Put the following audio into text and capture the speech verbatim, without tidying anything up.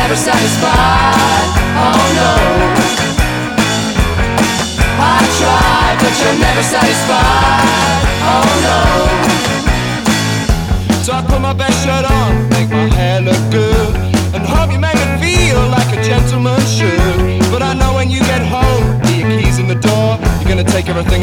never satisfied. Oh no, I tried, but you're never satisfied. Oh no. So I put my best shirt on, make my hair look good.